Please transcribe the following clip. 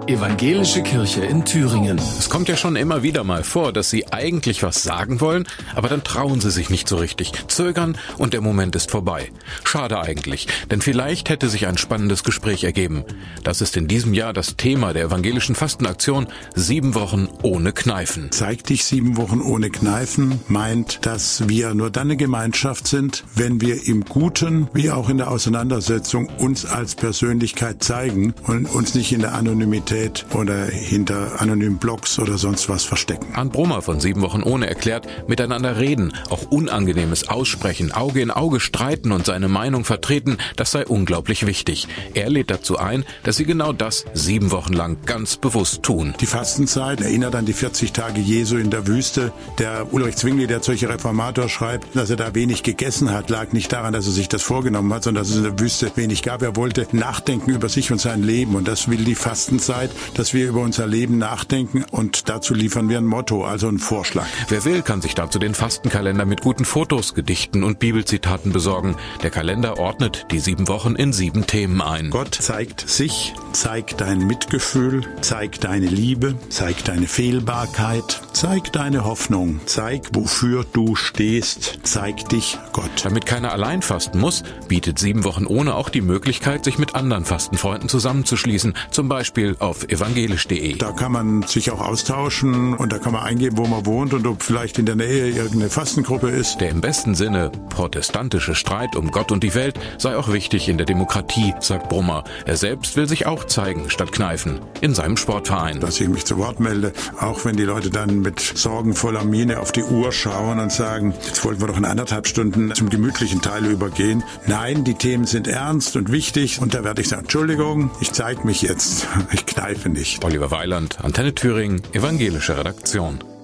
Evangelische Kirche in Thüringen. Es kommt ja schon immer wieder mal vor, dass Sie eigentlich was sagen wollen, aber dann trauen Sie sich nicht so richtig, zögern und der Moment ist vorbei. Schade eigentlich, denn vielleicht hätte sich ein spannendes Gespräch ergeben. Das ist in diesem Jahr das Thema der evangelischen Fastenaktion 7 Wochen ohne Kneifen. Zeig dich 7 Wochen ohne Kneifen meint, dass wir nur dann eine Gemeinschaft sind, wenn wir im Guten wie auch in der Auseinandersetzung uns als Persönlichkeit zeigen und uns nicht in der Anonymität oder hinter anonymen Blogs oder sonst was verstecken. Arndt Brummer von 7 Wochen ohne erklärt, miteinander reden, auch Unangenehmes aussprechen, Auge in Auge streiten und seine Meinung vertreten, das sei unglaublich wichtig. Er lädt dazu ein, dass sie genau das 7 Wochen lang ganz bewusst tun. Die Fastenzeit erinnert an die 40 Tage Jesu in der Wüste. Der Ulrich Zwingli, der Zürcher Reformator, schreibt, dass er da wenig gegessen hat, lag nicht daran, dass er sich das vorgenommen hat, sondern dass es in der Wüste wenig gab. Er wollte nachdenken über sich und sein Leben und das will die Fastenzeit, dass wir über unser Leben nachdenken und dazu liefern wir ein Motto, also einen Vorschlag. Wer will, kann sich dazu den Fastenkalender mit guten Fotos, Gedichten und Bibelzitaten besorgen. Der Kalender ordnet die 7 Wochen in 7 Themen ein. Gott zeigt sich, zeigt dein Mitgefühl, zeigt deine Liebe, zeigt deine Fehlbarkeit, zeigt deine Hoffnung, zeig, wofür du stehst, zeig dich Gott. Damit keiner allein fasten muss, bietet 7 Wochen ohne auch die Möglichkeit, sich mit anderen Fastenfreunden zusammenzuschließen, zum Beispiel auf evangelisch.de. Da kann man sich auch austauschen und da kann man eingeben, wo man wohnt und ob vielleicht in der Nähe irgendeine Fastengruppe ist. Der im besten Sinne protestantische Streit um Gott und die Welt sei auch wichtig in der Demokratie, sagt Brummer. Er selbst will sich auch zeigen statt kneifen in seinem Sportverein. Dass ich mich zu Wort melde, auch wenn die Leute dann mit sorgenvoller Miene auf die Uhr schauen und sagen, jetzt wollten wir doch in 1,5 Stunden zum gemütlichen Teil übergehen. Nein, die Themen sind ernst und wichtig und da werde ich sagen, Entschuldigung, ich zeige mich jetzt, ich kneife nicht. Oliver Weiland, Antenne Thüringen, evangelische Redaktion.